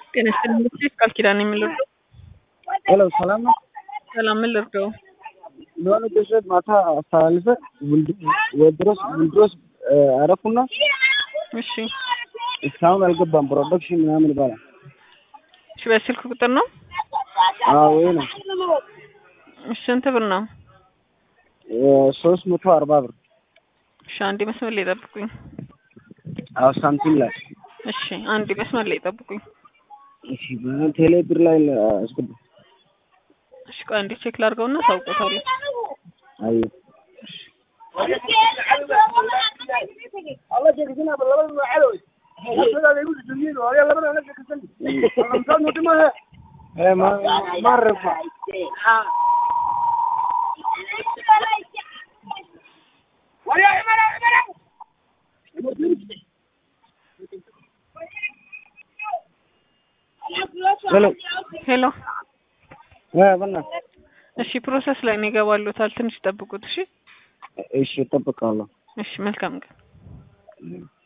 ጤና ይስጥልኝ ቃል ኪዳን የሚልርደው ሄሎ ሰላም ነው። ሰላም ልርደው ለሆነ ገንዘብ ማታ አስተላልፈ ውድሮስ አረኩና እሺ እስካሁን አልገባም። ፕሮዳክሽን ምናምን ይባላል። እሺ በስልክ ቁጥር ነው? አዎ ወይ ነው። እሺ ስንት ብር ነው? 340 ብር። እሺ አንዴ መስመር ላይ ጠብቁኝ። አዎ ሳንቲም ላይ እሺ አንዴ መስመር ላይ ጠብቁኝ። እሺ በቴሌ ብር ላይ አስገባ። እሺ ቆይ አንዴ ቼክ ላድርገውና ታውቁታለህ። አይ الله يجزينا بالله ما علوي هذا اللي يقول الجميل ويا الله انا نفسك كسل رمضان وتمها ما رفع ويا عمر ሄሎ ሄሎ በና እሺ ፕሮሰስ ላይ ነው ይገባሉታል። ትንሽ ጠብቁት። እሺ እሺ እጠብቃለሁ። እሺ መልካም ቀን።